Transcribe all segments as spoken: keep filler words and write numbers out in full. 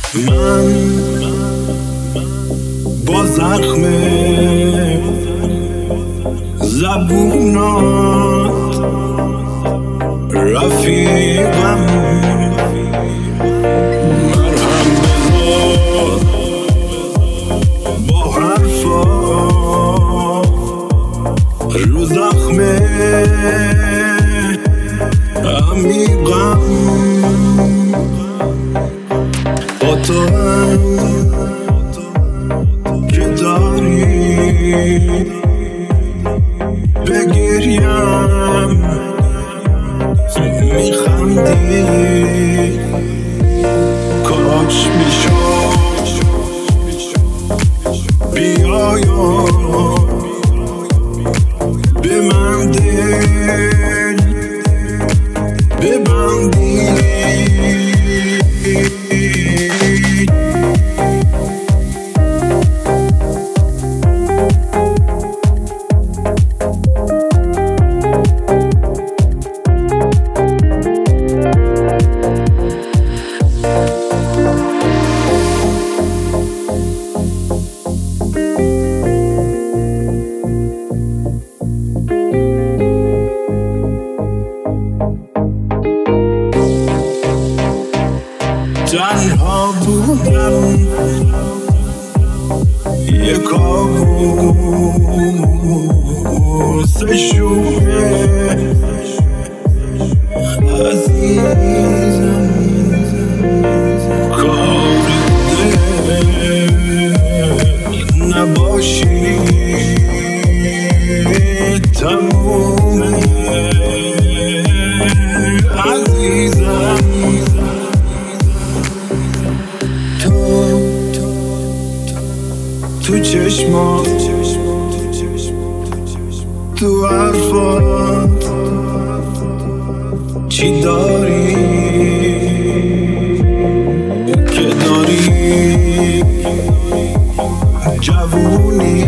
من با زخم زبونات رفیقم، مرهم بذار با حرفا رو زخم عمیقم. با تو هم که داری بگیریم میخندی، کاش میشد بیایا به من دل ببندی. تنها بودم یه کابوس شومه عزیزم، کار دل نباشی تمومه عزیزم. تو چشمات، تو حرفات چی داری که داری جوونی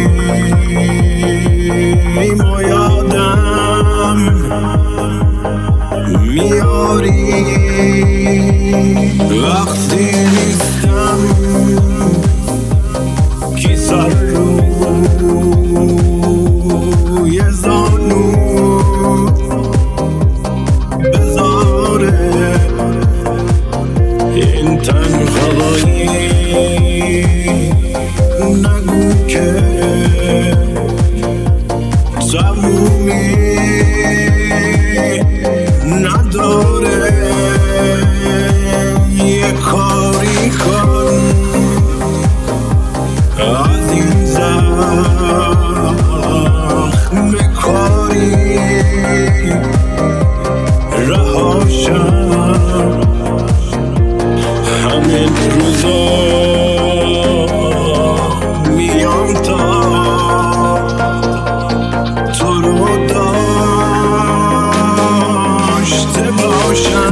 ما یادم میاری وقتی نیستم کی سر روی زانو بذاره، این تنهایی نگو که تمومی نداره. یه کاری کن زخم کاری رهاشم، همین روزا میام تا تو رو داشته باشم.